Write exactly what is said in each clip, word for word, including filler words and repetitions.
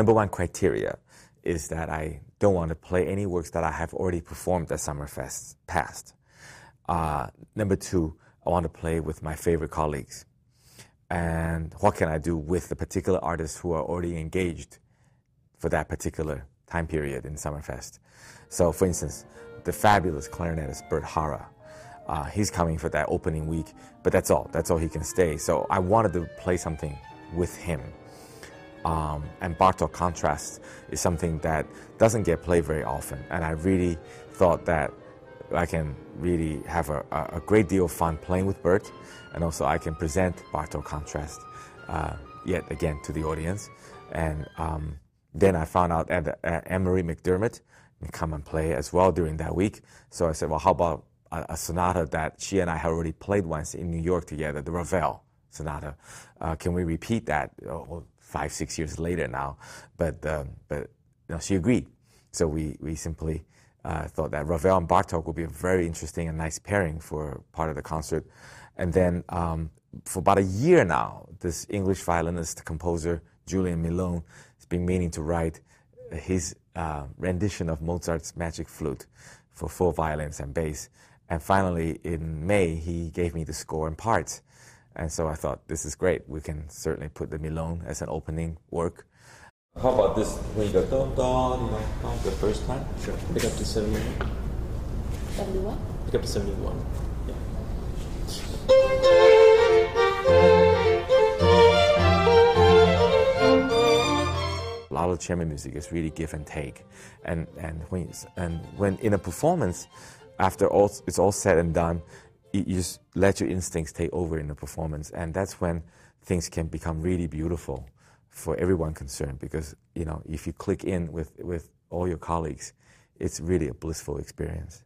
number one criteria is that I don't want to play any works that I have already performed at Summerfest past. Uh, number two, I want to play with my favorite colleagues. And what can I do with the particular artists who are already engaged for that particular time period in Summerfest? So, for instance, the fabulous clarinetist Bert Hara, uh, he's coming for that opening week, but that's all. That's all he can stay. So I wanted to play something with him. Um, and Bartók Contrast is something that doesn't get played very often, and I really thought that I can really have a, a great deal of fun playing with Bert, and also I can present Bartók Contrast uh, yet again to the audience. And um, then I found out that uh, Anne-Marie McDermott can come and play as well during that week. So I said, well, how about a, a sonata that she and I had already played once in New York together, the Ravel Sonata. Uh, can we repeat that? Oh, five, six years later now, but um, but you know, she agreed. So we we simply uh, thought that Ravel and Bartók would be a very interesting and nice pairing for part of the concert. And then um, for about a year now, this English violinist composer Julien Milon has been meaning to write his uh, rendition of Mozart's Magic Flute for four violins and bass. And finally, in May, he gave me the score and parts. And so I thought, this is great. We can certainly put the Milon as an opening work. How about this? When you go dum dum, you know, dum, the first time? Sure. Pick up to seventy-one. seventy-one? Pick up to seventy-one. Yeah. A lot of chamber music is really give and take. And, and, when, and when in a performance, after all, it's all said and done, you just let your instincts take over in the performance, and that's when things can become really beautiful for everyone concerned, because, you know, if you click in with, with all your colleagues, it's really a blissful experience.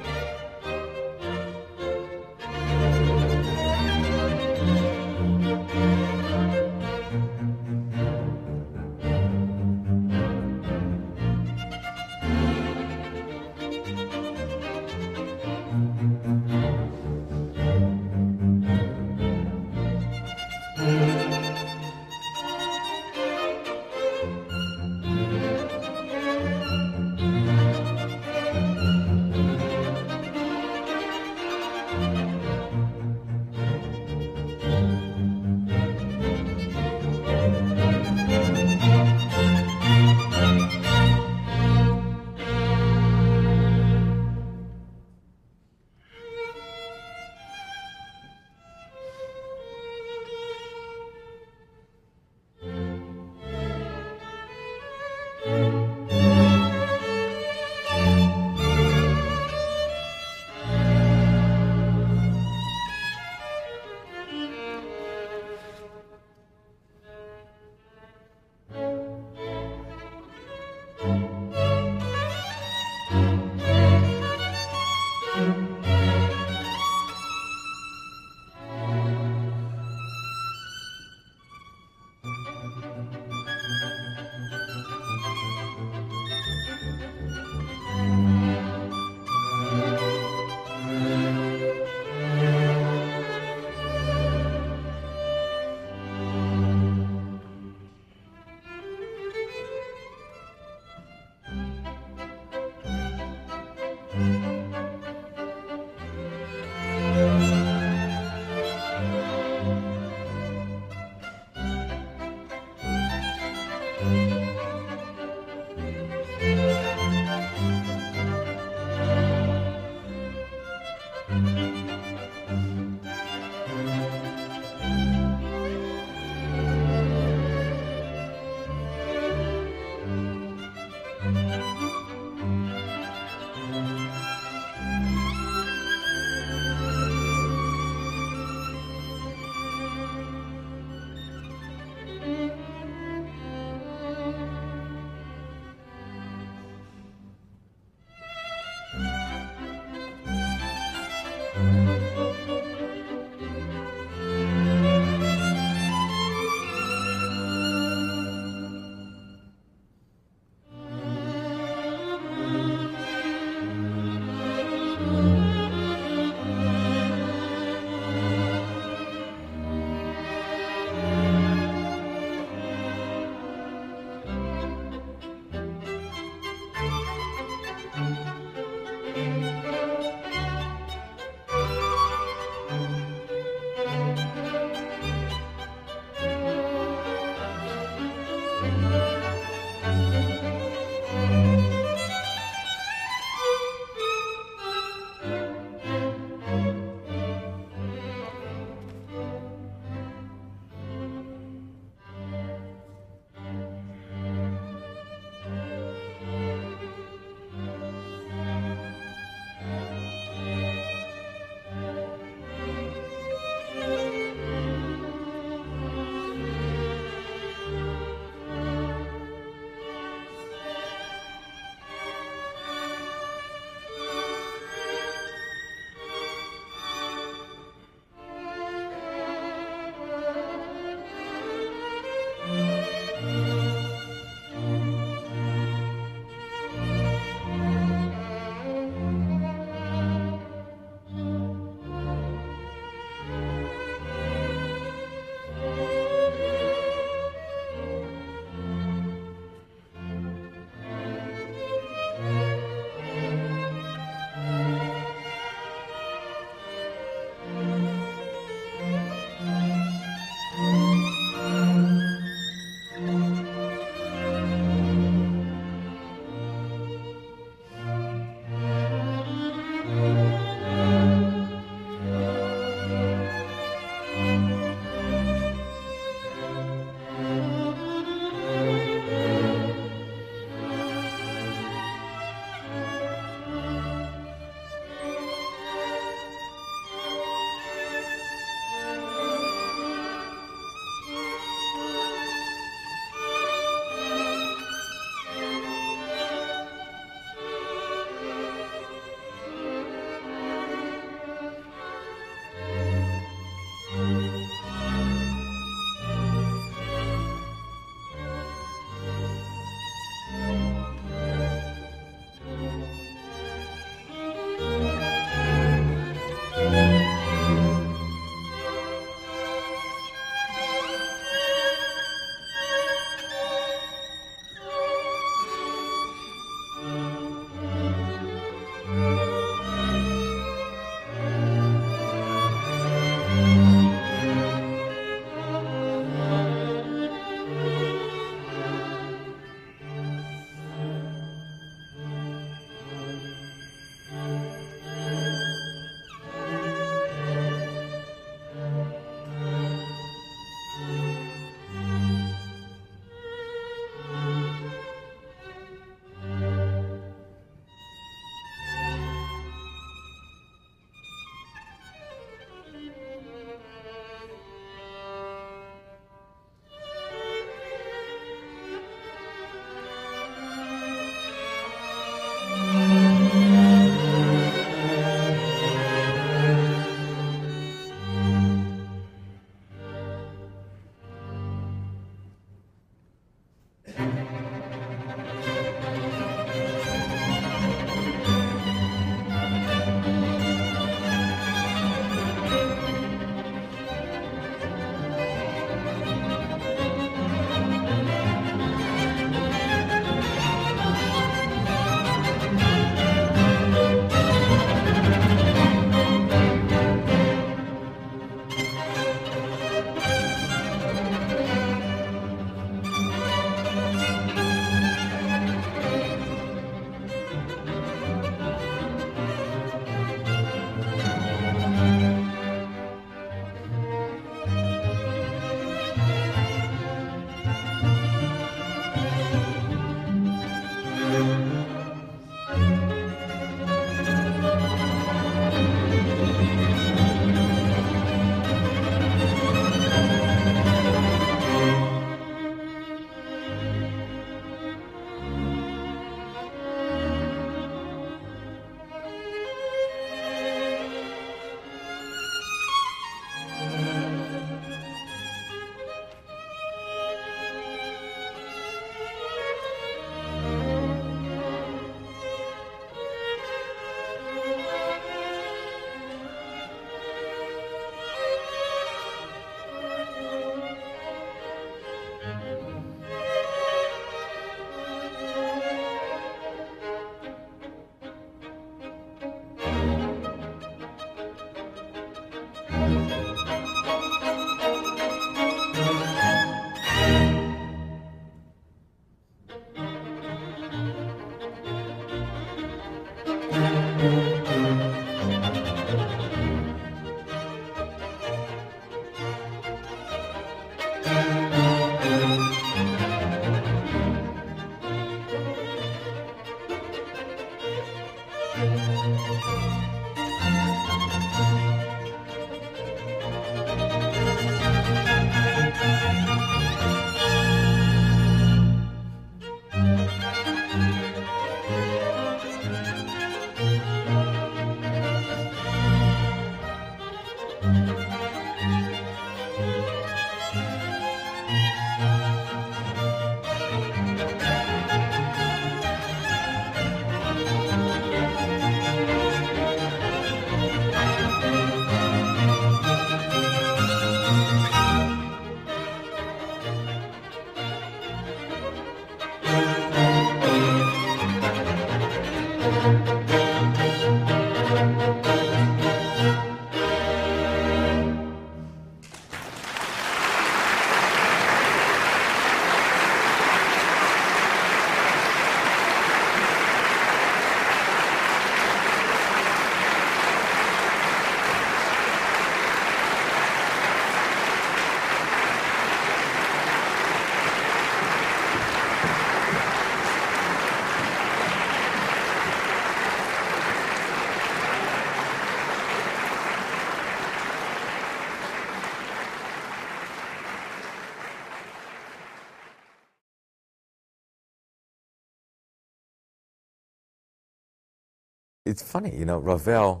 It's funny, you know, Ravel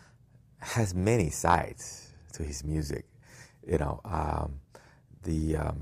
has many sides to his music. You know, um, the um,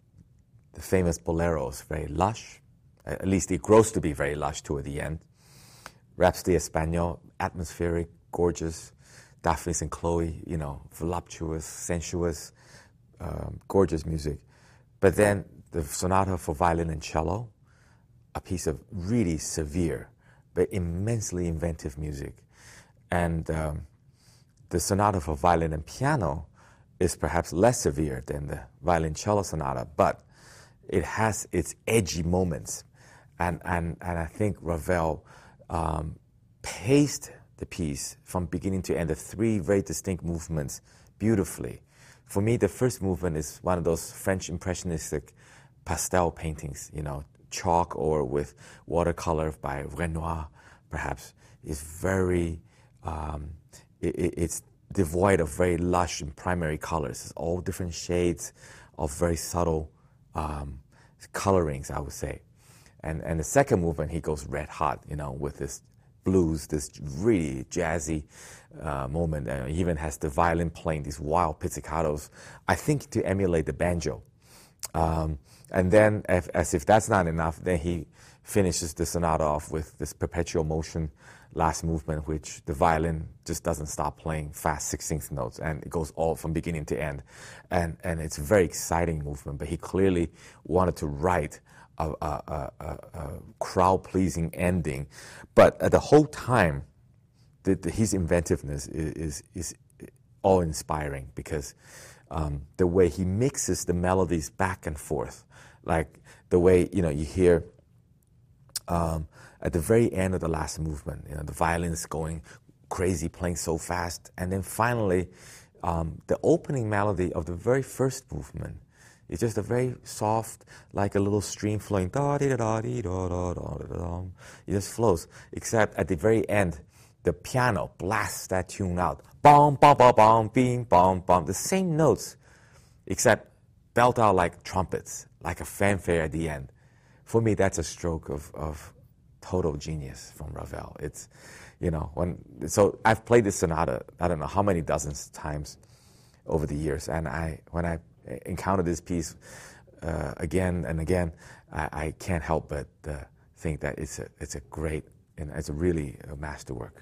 the famous boleros, very lush. At least it grows to be very lush toward the end. Rhapsody Espagnole, atmospheric, gorgeous. Daphnis and Chloe, you know, voluptuous, sensuous, um, gorgeous music. But then the sonata for violin and cello, a piece of really severe, but immensely inventive music. And um, the sonata for violin and piano is perhaps less severe than the violin-cello sonata, but it has its edgy moments. And, and, and I think Ravel um, paced the piece from beginning to end, the three very distinct movements, beautifully. For me, the first movement is one of those French impressionistic pastel paintings, you know, chalk or with watercolor by Renoir, perhaps, is very, um, it, it's devoid of very lush and primary colors. It's all different shades of very subtle um, colorings, I would say. And and the second movement, he goes red hot, you know, with this blues, this really jazzy uh, moment. And he even has the violin playing these wild pizzicatos, I think to emulate the banjo. Um, and then, if, as if that's not enough, then he finishes the sonata off with this perpetual motion last movement, which the violin just doesn't stop playing fast sixteenth notes, and it goes all from beginning to end. And, and it's a very exciting movement, but he clearly wanted to write a, a, a, a crowd-pleasing ending. But at the whole time, the, the, his inventiveness is, is, is awe-inspiring, because um, the way he mixes the melodies back and forth, like the way, you know, you hear um, at the very end of the last movement, you know, the violin's going crazy, playing so fast, and then finally, um, the opening melody of the very first movement is just a very soft, like a little stream flowing. Da da da da da da da da. It just flows. Except at the very end, the piano blasts that tune out. Bom bom bom bom bing bom bom. The same notes, except belt out like trumpets, like a fanfare at the end. For me, that's a stroke of of total genius from Ravel. It's, you know, when so I've played this sonata, I don't know how many dozens of times over the years, and I when I encounter this piece uh, again and again, I, I can't help but uh, think that it's a it's a great and it's a really a masterwork.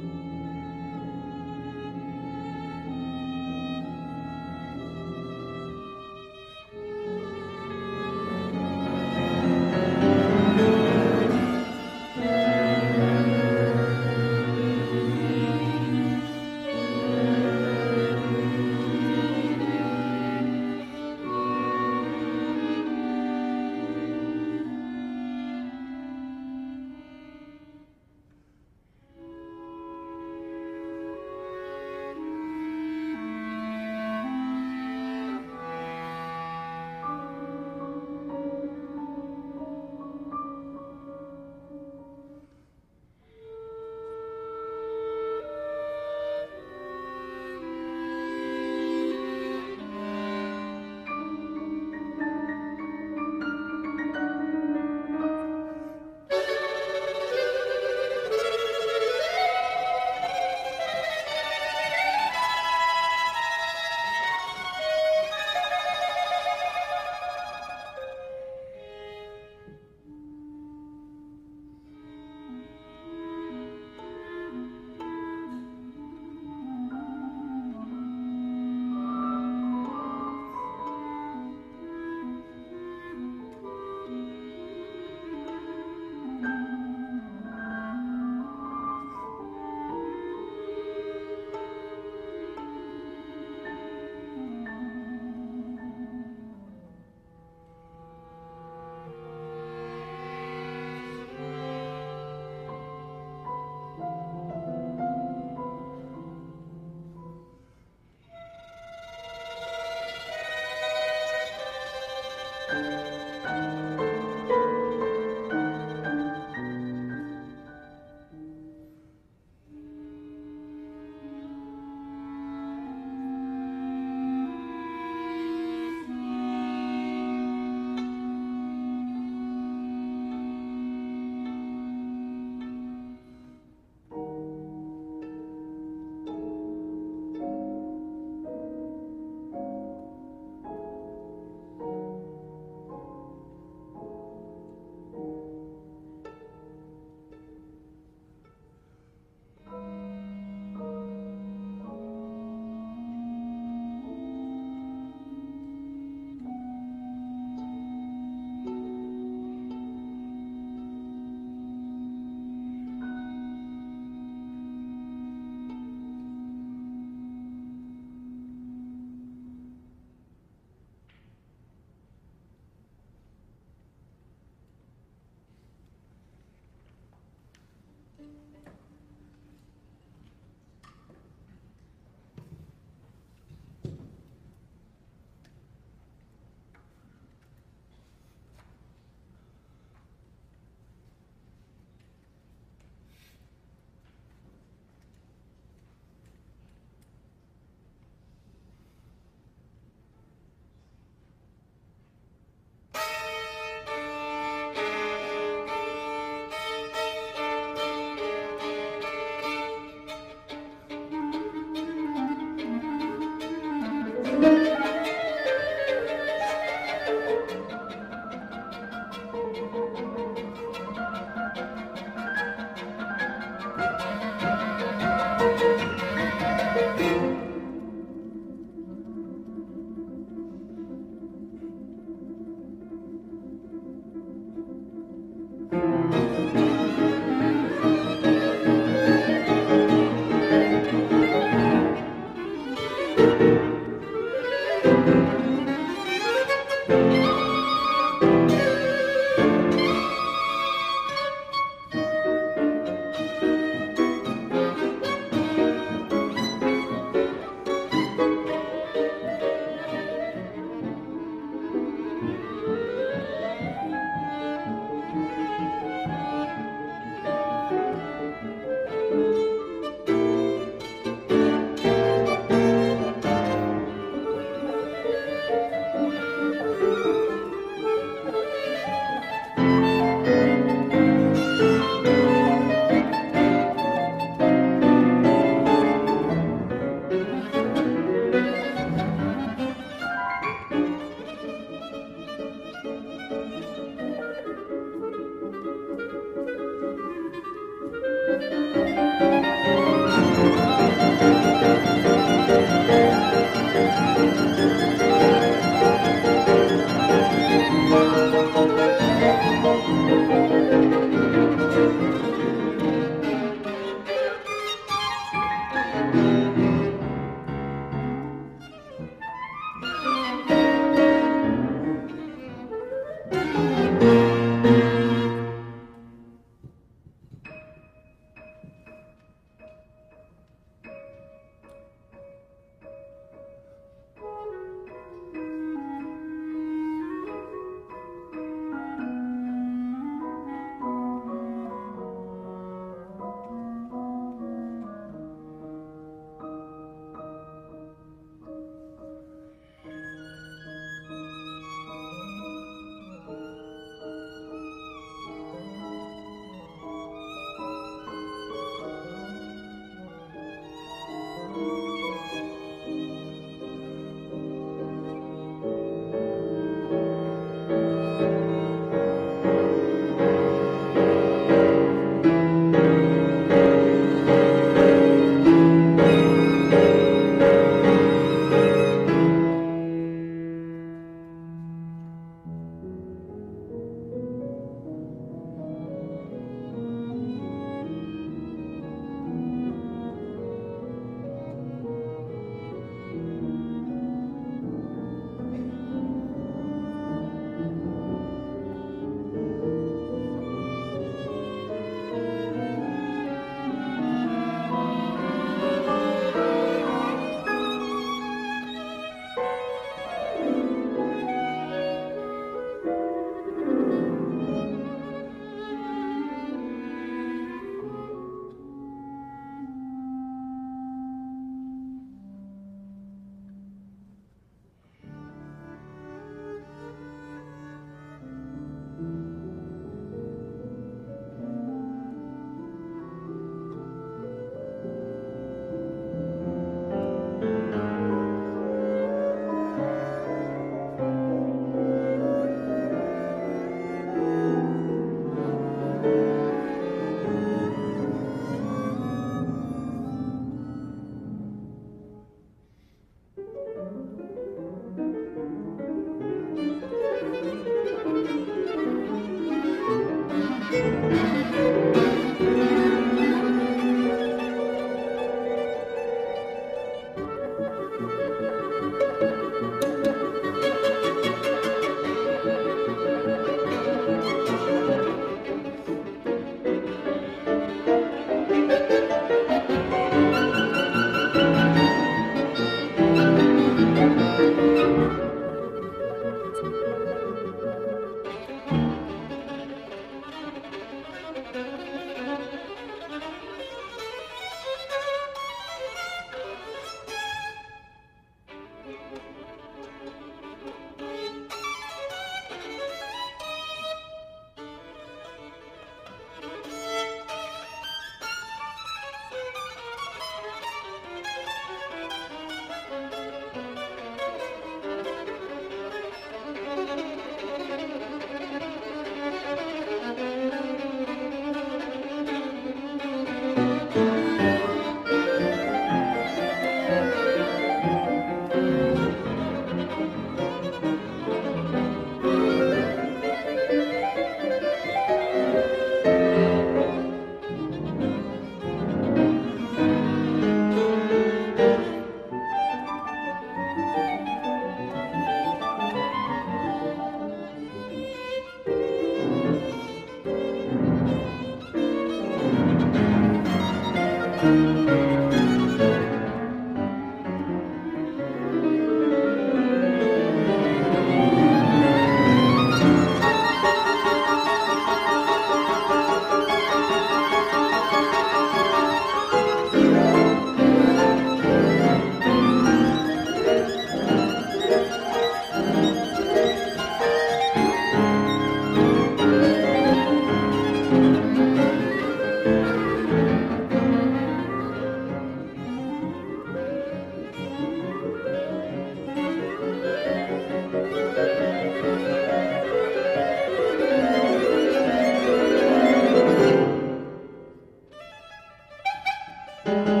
Thank you.